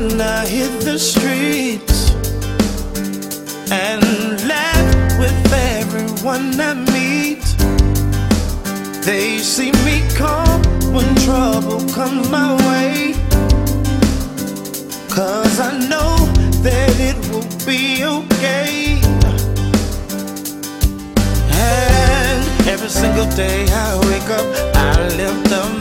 when I hit the streets and laugh with everyone I meet. They see me calm when trouble comes my way, 'cause I know that it will be okay. And every single day I wake up, I lift up